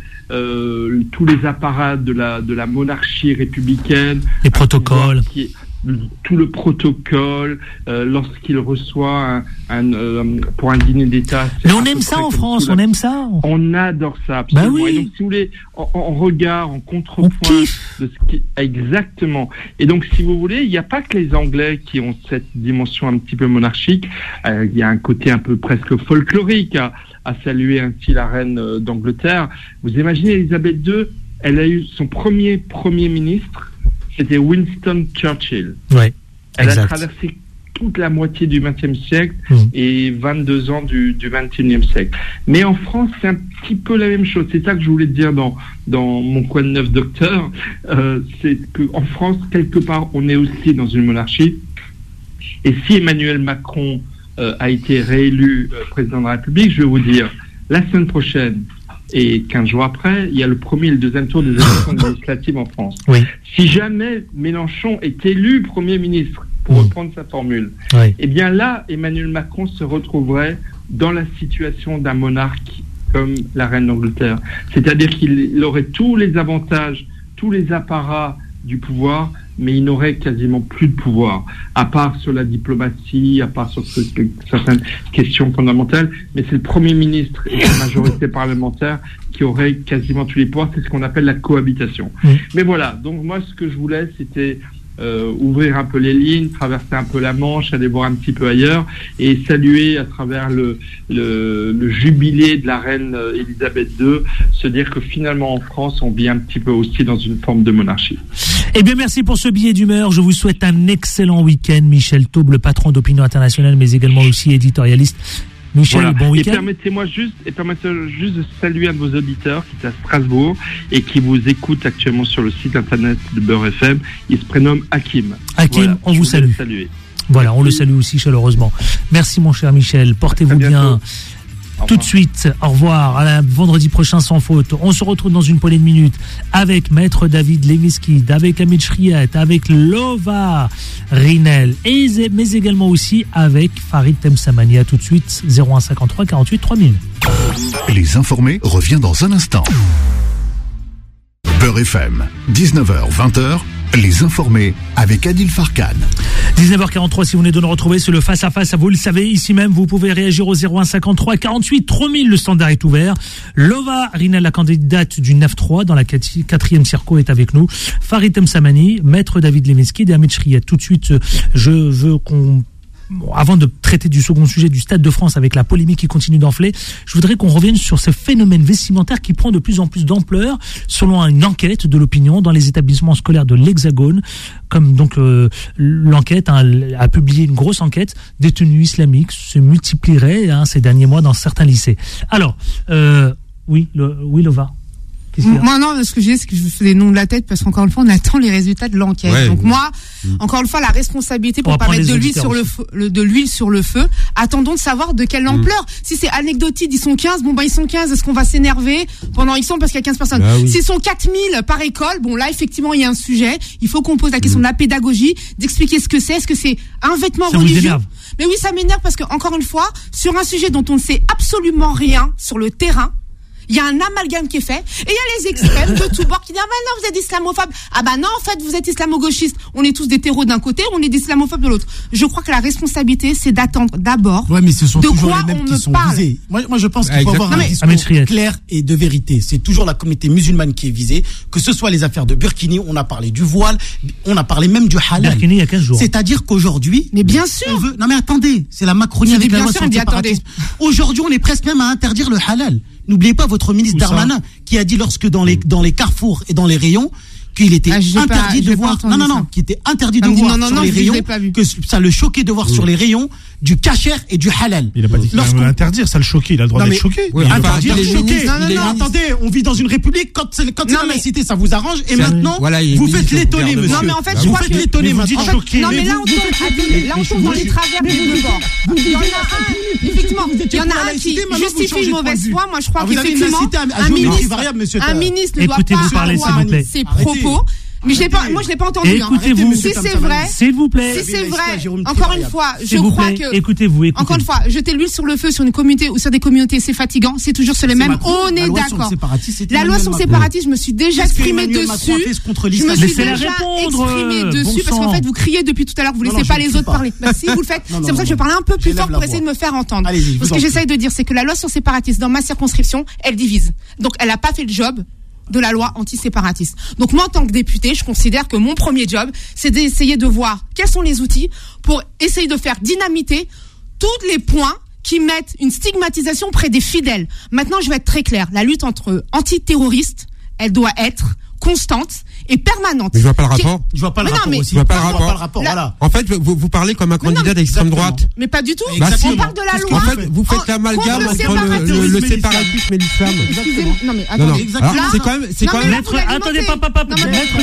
tous les apparats de la monarchie républicaine, les protocoles, tout le protocole, lorsqu'il reçoit pour un dîner d'État. Mais on aime ça en France, on aime ça. On adore ça, absolument. Bah oui. Et donc, si vous voulez, en regard, en contrepoint de ce qui exactement. Et donc, si vous voulez, il n'y a pas que les Anglais qui ont cette dimension un petit peu monarchique. Il y a un côté un peu presque folklorique à saluer ainsi la reine d'Angleterre. Vous imaginez, Elisabeth II, elle a eu son premier ministre. C'était Winston Churchill. Ouais, elle a traversé toute la moitié du XXe siècle et 22 ans du XXIe siècle. Mais en France, c'est un petit peu la même chose. C'est ça que je voulais dire dans mon Quad 9 docteur. C'est qu'en France, quelque part, on est aussi dans une monarchie. Et si Emmanuel Macron a été réélu président de la République, je vais vous dire, la semaine prochaine, et 15 jours après, il y a le premier et le deuxième tour des élections législatives en France. Oui. Si jamais Mélenchon est élu Premier ministre, pour reprendre sa formule, eh bien là, Emmanuel Macron se retrouverait dans la situation d'un monarque comme la reine d'Angleterre. C'est-à-dire qu'il aurait tous les avantages, tous les apparats du pouvoir, mais il n'aurait quasiment plus de pouvoir, à part sur la diplomatie, à part sur certaines questions fondamentales, mais c'est le Premier ministre et la majorité parlementaire qui aurait quasiment tous les pouvoirs. C'est ce qu'on appelle la cohabitation. Mais voilà, donc moi ce que je voulais, c'était ouvrir un peu les lignes, traverser un peu la Manche, aller voir un petit peu ailleurs et saluer à travers le jubilé de la reine Elisabeth II, se dire que finalement en France on vit un petit peu aussi dans une forme de monarchie. Eh bien merci pour ce billet d'humeur, je vous souhaite un excellent week-end. Michel Taube, le patron d'Opinion Internationale mais également aussi éditorialiste. Michel, voilà. Bon week-end. Et permettez-moi juste de saluer un de vos auditeurs qui est à Strasbourg et qui vous écoute actuellement sur le site internet de Beurre FM. Il se prénomme Hakim. Hakim, voilà, on vous salue. Voilà, on le salue aussi chaleureusement. Merci mon cher Michel, portez-vous bien. Tout de suite, au revoir, à vendredi prochain sans faute. On se retrouve dans une poignée de minutes avec Maître David Lemiskid, avec Amit Shriat, avec Lova Rinel, mais également aussi avec Farid Temsamani. Tout de suite, 0153 48 3000. Les informés revient dans un instant. Beurre FM, 19h, 20h. Les informés avec Adil Farkan. 19h43, si vous venez de nous retrouver, c'est le face-à-face. Vous le savez, ici même, vous pouvez réagir au 0153 48 3000. Le standard est ouvert. Lova Rinel, la candidate du 9-3 dans la 4e circo, est avec nous. Farid Temsamani, Maître David Lemiskid et Amit Shriat. Tout de suite, je veux qu'on... avant de traiter du second sujet du Stade de France avec la polémique qui continue d'enfler, je voudrais qu'on revienne sur ce phénomène vestimentaire qui prend de plus en plus d'ampleur selon une enquête de l'opinion dans les établissements scolaires de l'Hexagone. Comme donc l'enquête a publié une grosse enquête, des tenues islamiques se multiplieraient ces derniers mois dans certains lycées. Alors, oui, Lova. Moi non, ce que j'ai, c'est que je fais des noms de la tête parce qu'encore une fois, on attend les résultats de l'enquête. Ouais, donc moi, encore une fois, la responsabilité pour pas mettre de l'huile sur le feu. Attendons de savoir de quelle ampleur. Si c'est anecdotique, ils sont 15, ils sont 15, est-ce qu'on va s'énerver pendant X ans parce qu'il y a 15 personnes? S'ils sont 4000 par école, là, effectivement, il y a un sujet. Il faut qu'on pose la question de la pédagogie, d'expliquer ce que c'est. Est-ce que c'est un vêtement religieux? Mais oui, ça m'énerve parce que, encore une fois, sur un sujet dont on ne sait absolument rien sur le terrain, il y a un amalgame qui est fait, et il y a les extrêmes de tous bords qui disent, ah ben non, vous êtes islamophobe. Ah ben non, en fait, vous êtes islamo-gauchiste. On est tous des terreaux d'un côté, on est des islamophobes de l'autre. Je crois que la responsabilité, c'est d'attendre d'abord mais ce sont de toujours quoi les mêmes on qui me sont parle. Visés. Moi, je pense qu'il faut avoir un discours clair et de vérité. C'est toujours la communauté musulmane qui est visée, que ce soit les affaires de Burkini, on a parlé du voile, on a parlé même du halal. Burkini, il y a 15 jours. C'est-à-dire qu'aujourd'hui... Mais bien sûr. Non mais attendez, c'est la Macronie avec la loi sur le séparatisme. Aujourd'hui, on est presque même à interdire le halal. N'oubliez pas votre ministre Darmanin qui a dit lorsque dans les carrefours et dans les rayons qu'il était interdit de voir qui était interdit de voir sur les rayons, que ça le choquait de voir sur les rayons du kasher et du halal. Il a pas dit qu'il allait interdire, ça le choquait, il a le droit d'être choqué. Interdire, choquer. Non, attendez, on vit dans une république, quand c'est la laïcité, ça vous arrange, et maintenant, vous faites l'étonner, monsieur. Non, mais en fait, je crois que... l'étonner, vous dites choquer. Non, mais là, on tombe dans les travers des deux bords. Il y en a un, effectivement, il y en a un qui justifie une mauvaise foi. Moi, je crois qu'effectivement, un ministre ne doit pas avoir ses propos. Mais je l'ai pas entendu. Écoutez-vous. Si c'est vrai. S'il vous plaît. Si c'est vrai. Encore une fois, je crois que. Écoutez-vous. Encore une fois, jeter l'huile sur le feu sur une communauté ou sur des communautés, c'est fatigant. C'est toujours sur les mêmes. On est d'accord. La loi sur le séparatisme, je me suis déjà exprimé dessus. Je me suis déjà exprimé dessus parce qu'en fait, vous criez depuis tout à l'heure, vous laissez pas les autres parler. Bah si, vous le faites. C'est pour ça que je vais parler un peu plus fort pour essayer de me faire entendre. Ce que j'essaye de dire, c'est que la loi sur le séparatisme, dans ma circonscription, elle divise. Donc, elle a pas fait le job de la loi anti-séparatiste. Donc moi, en tant que député, je considère que mon premier job, c'est d'essayer de voir quels sont les outils pour essayer de faire dynamiter tous les points qui mettent une stigmatisation près des fidèles. Maintenant, je vais être très clair. La lutte entre antiterroristes, elle doit être constante et permanente. Mais je vois pas le rapport. Je vois pas le rapport aussi. Je vois pas le rapport. Voilà. En fait, vous parlez comme un candidat d'extrême droite. Mais pas du tout. Bah si. On parle de la loi. En fait, vous faites l'amalgame entre le séparatisme et l'islam. Non mais attendez. C'est quand même. Attendez, Maître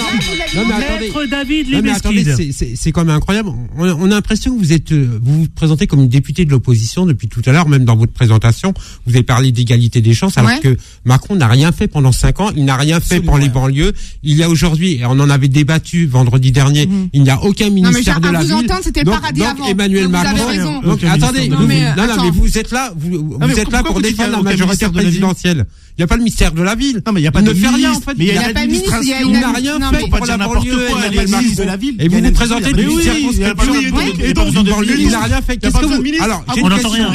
David Lemiskid. C'est quand même incroyable. On a l'impression que vous vous présentez comme une députée de l'opposition depuis tout à l'heure, même dans votre présentation. Vous avez parlé d'égalité des chances, alors que Macron n'a rien fait pendant 5 ans. Il n'a rien fait pour les banlieues. il y a aujourd'hui, et on en avait débattu vendredi dernier, il n'y a aucun ministère de la ville. Vous entendre, c'était le paradis avant. Donc Emmanuel Macron. Donc attendez, mais vous êtes là, vous êtes là pour défendre la majorité présidentielle. Il n'y a pas le ministère de la ville. Non, mais il n'y a pas de ministre. Il ne fait rien, en fait. Mais il y a l'administration. Il n'a rien fait pour la banlieue de la ville. Et vous vous présentez une circonscription. Et donc, il n'a rien fait. Qu'est-ce que vous... Alors, on n'entend rien.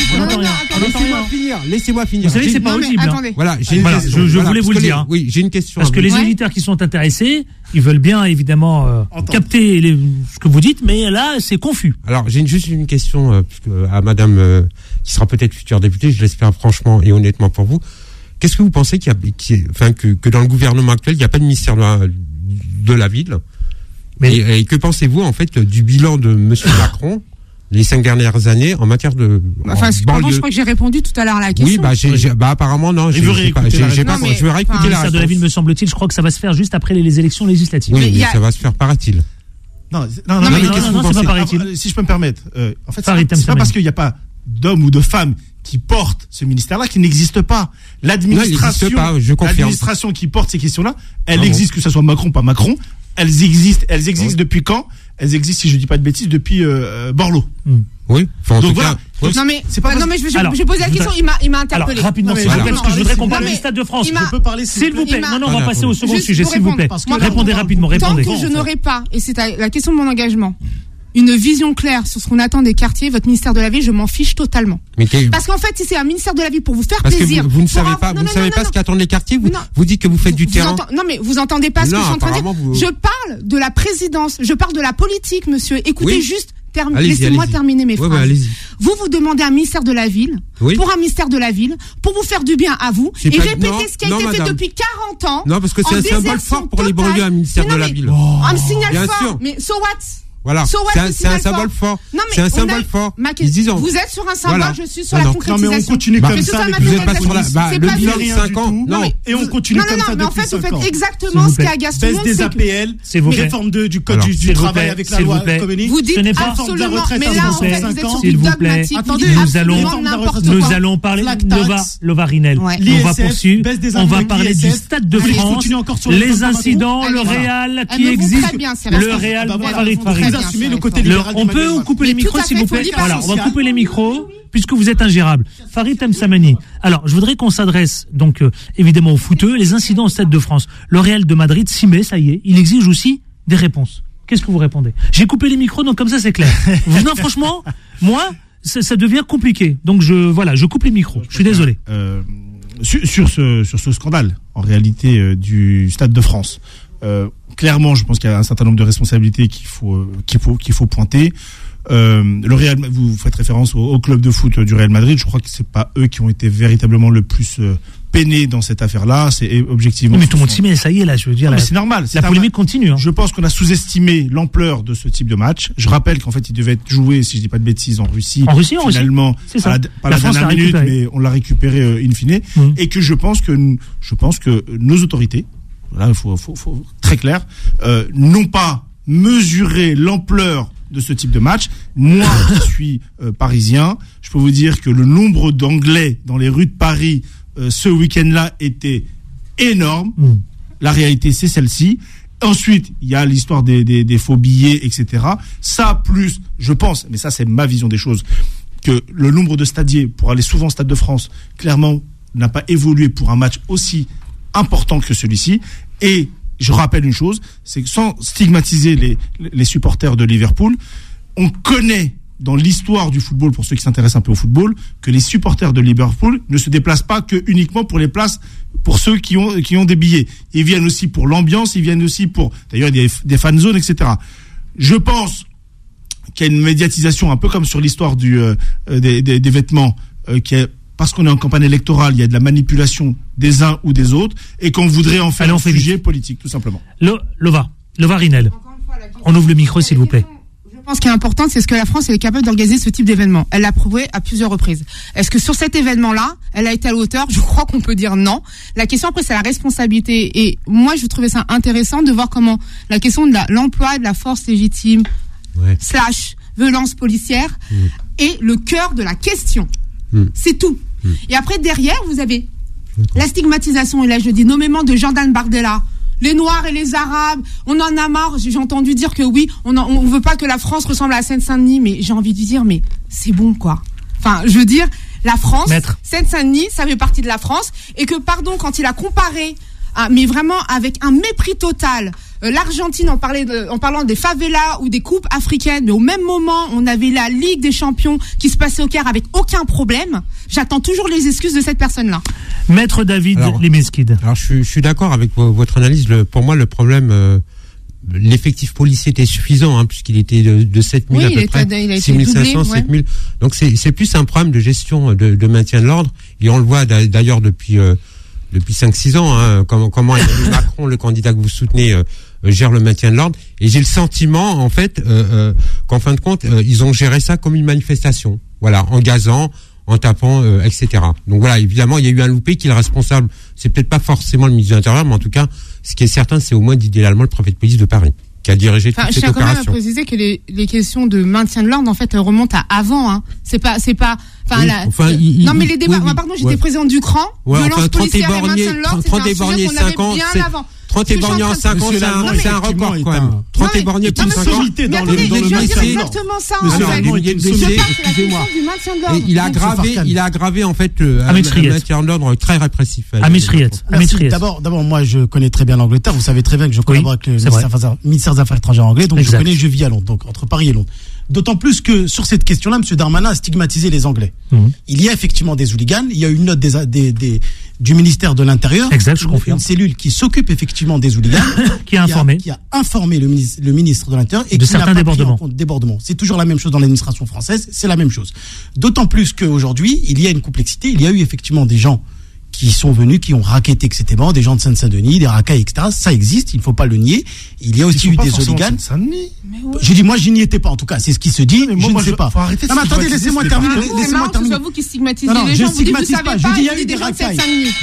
Laissez-moi finir. Vous savez que c'est pas audible. Voilà, je voulais vous le dire. Oui, j'ai une question. Parce que les auditeurs qui sont intéressés, ils veulent bien, évidemment, capter ce que vous dites, mais là, c'est confus. Alors, j'ai juste une question à madame, qui sera peut-être future députée, je l'espère franchement et honnêtement pour vous. Qu'est-ce que vous pensez que dans le gouvernement actuel, il n'y a pas de ministère de la ville? Et que pensez-vous, en fait, du bilan de monsieur Macron, les 5 dernières années, en matière de, pardon, je crois que j'ai répondu tout à l'heure à la question. Oui, apparemment, non. Je veux réécouter la réponse. Le ministère de la ville, me semble-t-il, je crois que ça va se faire juste après les élections législatives. Oui, mais ça va se faire, paraît-il. Non, qu'est-ce que vous pensez? Si je peux me permettre, en fait, c'est pas parce qu'il n'y a pas d'hommes ou de femmes qui portent ce ministère-là qui n'existe pas. L'administration qui porte ces questions-là, elle existe, que ce soit Macron ou pas Macron, elles existent depuis quand? Elles existent, si je dis pas de bêtises, depuis Borloo. Oui. Enfin, donc voilà. Non mais c'est pas. Non mais je pose la question. Il m'a interpellé. Alors, rapidement, s'il vous plaît, parce que je voudrais qu'on parle du Stade de France. Je peux parler, s'il vous plaît. Non, on va passer au second sujet, s'il vous plaît. Répondez rapidement. Tant que je n'aurai pas, et c'est la question de mon engagement, une vision claire sur ce qu'on attend des quartiers, votre ministère de la ville, je m'en fiche totalement. Parce qu'en fait, si c'est un ministère de la ville pour vous faire plaisir, vous ne savez pas ce qu'attendent les quartiers. Vous dites que vous faites du terrain. Non, mais vous entendez pas ce que je suis en train de dire. Je parle de la présidence, je parle de la politique, monsieur. Écoutez juste. Laissez-moi terminer mes phrases. Vous demandez un ministère de la ville, pour un ministère de la ville, pour vous faire du bien à vous, et répéter ce qui a été fait depuis 40 ans. Non, parce que c'est un symbole fort pour les banlieues, un ministère de la ville. Un signal fort. Mais so what? Voilà, c'est un symbole fort. C'est un symbole fort. Vous êtes sur un symbole, je suis sur la concrétisation. Non, mais on continue comme ça. Vous n'êtes pas sur le bilan de 5 ans. Non, et on continue comme ça depuis 5 ans. Non, mais en fait, vous faites exactement ce qui agace tout le monde. Baisse des APL, réforme du code du travail avec la loi Khomeini. Vous dites absolument, mais là, vous êtes sur du dogmatique. Nous allons parler Lova Rinel. On va poursuivre. On va parler du Stade de France, les incidents, le Real qui existe, le Real Farid. On peut couper les micros, s'il vous plaît? Voilà, on va couper les micros, puisque vous êtes ingérable. Farid Msamani. Alors, je voudrais qu'on s'adresse, donc, évidemment, aux footeux. Les incidents au Stade de France. Le Real de Madrid s'y met, ça y est. Il exige aussi des réponses. Qu'est-ce que vous répondez? J'ai coupé les micros, donc comme ça, c'est clair. Non, franchement, moi, ça devient compliqué. Donc, je coupe les micros. Je suis désolé. Sur ce scandale, en réalité, du Stade de France. Clairement, je pense qu'il y a un certain nombre de responsabilités qu'il faut pointer. Le Real, vous faites référence au club de foot du Real Madrid. Je crois que c'est pas eux qui ont été véritablement le plus peinés dans cette affaire-là. C'est objectivement. Mais tout le monde s'y met, ça y est là. Je veux dire, c'est normal. La polémique continue. Je pense qu'on a sous-estimé l'ampleur de ce type de match. Je rappelle qu'en fait, il devait être joué, si je dis pas de bêtises, en Russie. Finalement, pas la dernière minute, mais on l'a récupéré in fine. Et que je pense que nos autorités, là, il faut très clair, n'ont pas mesuré l'ampleur de ce type de match. Moi, qui suis parisien, je peux vous dire que le nombre d'Anglais dans les rues de Paris ce week-end-là était énorme. La réalité, c'est celle-ci. Ensuite, il y a l'histoire des faux billets, etc. Ça, plus, je pense, mais ça, c'est ma vision des choses, que le nombre de stadiers pour aller souvent au Stade de France, clairement, n'a pas évolué pour un match aussi important que celui-ci. Et je rappelle une chose, c'est que sans stigmatiser les supporters de Liverpool, on connaît dans l'histoire du football, pour ceux qui s'intéressent un peu au football, que les supporters de Liverpool ne se déplacent pas que uniquement pour les places, pour ceux qui ont des billets. Ils viennent aussi pour l'ambiance, ils viennent aussi pour, d'ailleurs, il y a des fan zones, etc. Je pense qu'il y a une médiatisation un peu comme sur l'histoire des vêtements, qui est parce qu'on est en campagne électorale, il y a de la manipulation des uns ou des autres, et qu'on voudrait en faire un sujet politique, tout simplement. Lova Rinel, on ouvre le micro, s'il vous plaît. Je pense qu'il est important, c'est ce que la France est capable d'organiser ce type d'événement. Elle l'a prouvé à plusieurs reprises. Est-ce que sur cet événement-là, elle a été à la hauteur? Je crois qu'on peut dire non. La question après, c'est la responsabilité. Et moi, je trouvais ça intéressant de voir comment la question de l'emploi de la force légitime, / violence policière, est le cœur de la question. C'est tout. Et après, derrière, vous avez la stigmatisation, et là je dis nommément de Jordan Bardella, les Noirs et les Arabes, on en a marre. J'ai entendu dire que oui, on veut pas que la France ressemble à Seine-Saint-Denis, mais j'ai envie de dire, mais c'est bon, quoi. Enfin, je veux dire, la France, Seine-Saint-Denis, ça fait partie de la France, et que, pardon, quand il a comparé, mais vraiment avec un mépris total, l'Argentine en parlant des favelas ou des coupes africaines, mais au même moment, on avait la Ligue des Champions qui se passait au Caire avec aucun problème. J'attends toujours les excuses de cette personne-là. Maître David Limeskid. Alors, je suis d'accord avec votre analyse. Pour moi, le problème, l'effectif policier était suffisant, puisqu'il était de 7000 à peu près, 6500, 7000. Donc, c'est plus un problème de gestion, de maintien de l'ordre. Et on le voit d'ailleurs depuis 5-6 ans, comment Emmanuel Macron, le candidat que vous soutenez, gère le maintien de l'ordre. Et j'ai le sentiment, en fait, qu'en fin de compte, ils ont géré ça comme une manifestation. Voilà, en gazant, en tapant, etc. Donc voilà, évidemment, il y a eu un loupé qui est le responsable. C'est peut-être pas forcément le ministre de l'Intérieur, mais en tout cas, ce qui est certain, c'est au moins idéalement le préfet de police de Paris qui a dirigé toute cette opération. Je tiens quand même à préciser que les questions de maintien de l'ordre, en fait, remontent à avant. C'est pas. Non, mais les débats. Pardon, j'étais présidente du CRAN. Violence policière et maintien de l'ordre, c'était un sujet qu'on avait bien avant. 30 éborgnés en 5 ans, c'est un record quand même. 30 éborgnés plus de 5 ans. Mais attendez, je viens de dire exactement ça. Excusez-moi. Il a aggravé en fait un maintien de l'ordre très répressif. D'abord, moi je connais très bien l'Angleterre. Vous savez très bien que je collabore avec le ministère des Affaires étrangères anglais, donc je vis à Londres, donc entre Paris et Londres. D'autant plus que sur cette question-là, M. Darmanin a stigmatisé les Anglais. Il y a effectivement des hooligans. Il y a une note du ministère de l'Intérieur, exact, je confirme, une cellule qui s'occupe effectivement des hooligans, qui a informé le ministre de l'Intérieur et de qui certains n'a pas pris en compte débordements. C'est toujours la même chose dans l'administration française, c'est la même chose. D'autant plus qu'aujourd'hui, il y a une complexité. Il y a eu effectivement des gens qui sont venus, qui ont racketté, etc. Des gens de Seine-Saint-Denis, des racailles, etc. Ça existe, il ne faut pas le nier. Il y a aussi eu des hooligans. J'ai dit, moi, je n'y étais pas, en tout cas. C'est ce qui se dit, je ne sais pas. Non, mais attendez, laissez-moi terminer. C'est marrant que ce soit vous qui stigmatisez les gens. Je ne stigmatise pas. Je dis, il y a eu des racailles.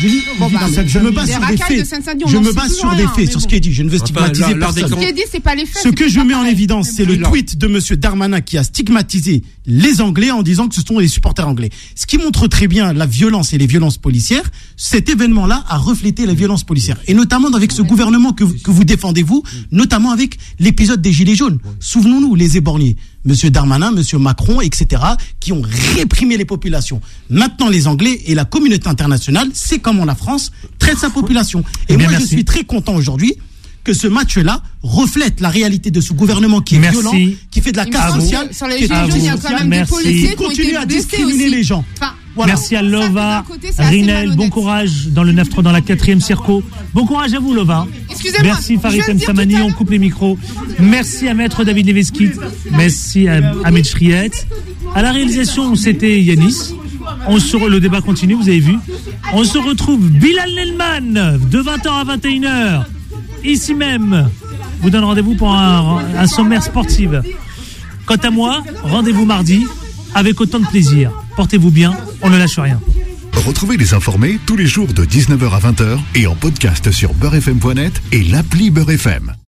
Je me base sur des faits. Je me base sur des faits, sur ce qui est dit. Je ne veux stigmatiser personne. Ce qui est dit, c'est pas les faits. Ce que je mets en évidence, c'est le tweet de M. Darmanin qui a stigmatisé les Anglais en disant que ce sont les supporters anglais. Ce qui montre très bien la violence et les violences policières. Cet événement-là a reflété la violence policière. Et notamment avec ce gouvernement que vous défendez, vous, notamment avec l'épisode des Gilets jaunes. Souvenons-nous, les éborgnés, M. Darmanin, M. Macron, etc., qui ont réprimé les populations. Maintenant, les Anglais et la communauté internationale, c'est comment la France traite sa population. Et moi, je suis très content aujourd'hui que ce match-là reflète la réalité de ce gouvernement qui est violent, qui fait de la casse sociale. Sur les Gilets jaunes, il y a quand même des policiers qui continue à discriminer les gens. Voilà. Merci à Lova, Rinel, bon courage dans le 9-3 dans la 4e circo. Bon courage à vous, Lova. Merci Farid Msamani, on coupe les micros. Merci à Maître David Limeskid. Merci à Ahmed Chriet. À la réalisation, c'était Yanis. Le débat continue, vous avez vu. On se retrouve Bilal Nelman de 20h à 21h. Ici même. Vous donne rendez-vous pour un sommaire sportif. Quant à moi, rendez-vous mardi avec autant de plaisir. Portez-vous bien, on ne lâche rien. Retrouvez les informés tous les jours de 19h à 20h et en podcast sur beurrefm.net et l'appli Beurrefm.